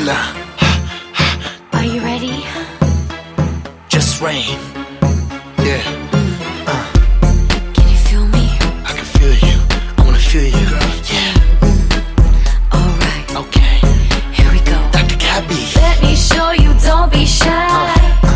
now. Are you ready? Just rain. Yeah. Can you feel me? I can feel you. I wanna feel you. Yeah. Alright, Okay. here we go. Dr. Gabby. Let me show you, don't be shy.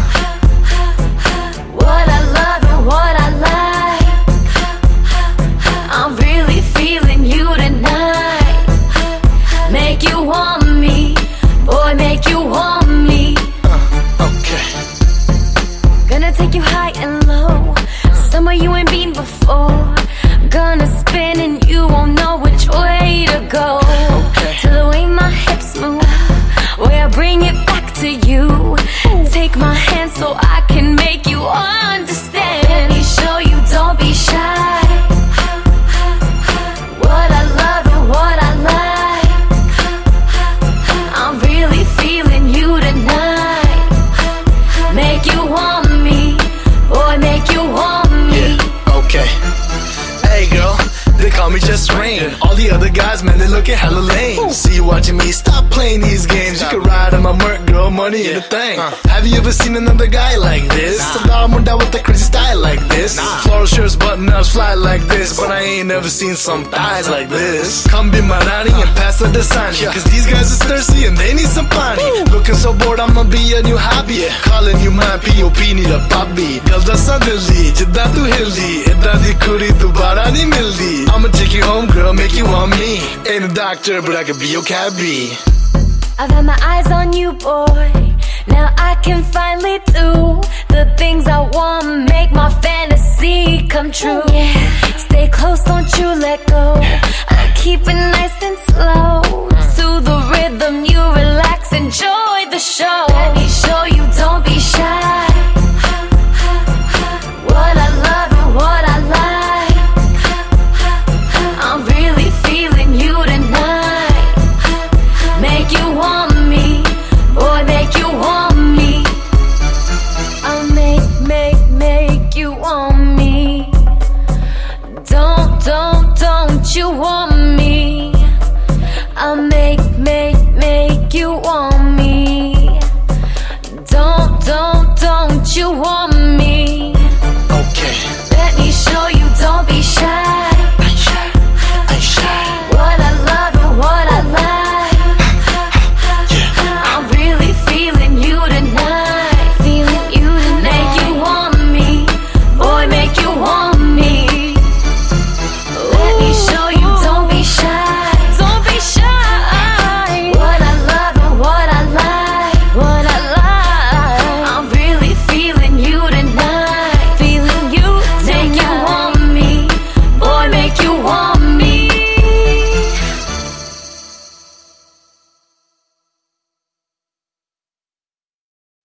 What I love and what I like. I'm really feeling you tonight. Make you want me, boy, make you want me. Okay. Gonna take you high and low, somewhere you ain't been before. Gonna spin and you won't know which way to go. Okay. To the way my hips move, way I bring it back to you. Take my hand so I can make you understand. Let me show you, don't be shy. What I love and what I like. I'm really feeling you tonight. Make you want me, boy, make you want me. Yeah. Okay. Hey girl, they call me Just Rain. All the other guys, man, they looking hella lame. See you watching me, stop playing these games. You can ride on my Merc, girl, money ain't a thing. Have you ever seen another guy like this? Nah. Munda with a crazy style like this. Nah. Floral shirts, button-ups, fly like this. But I ain't never seen some thighs like this. Come be my Rani and pass the Dasani. Cause these guys is thirsty and they need some pani. Looking so bored, I'ma be a new hobby. Calling you my P.O.P. need a puppy. Girl, ਦੱਸਾਂ ਦਿੱਲੀ ਜਿੱਦਾਂ ਤੂੰ ਹਿਲਦੀ ਏਦਾਂ ਦੀ ਕੁੜੀ ਦੁਬਾਰਾ ਨਹੀਂ ਮਿਲਦੀ. I'ma take you home, girl, make you want me. Ain't a doctor, but I could be your cabbie. I've had my eyes on you, boy. Now I can finally do the things I want, make my fantasy come true. Yeah. Stay close, don't you let go. I'll keep it nice and slow. To the rhythm, you relax, enjoy the show. Let me show you, don't be shy. What I love and what I like. I'm really feeling you tonight. Make you want me, boy, make you want me. I'll make you want me. Don't you want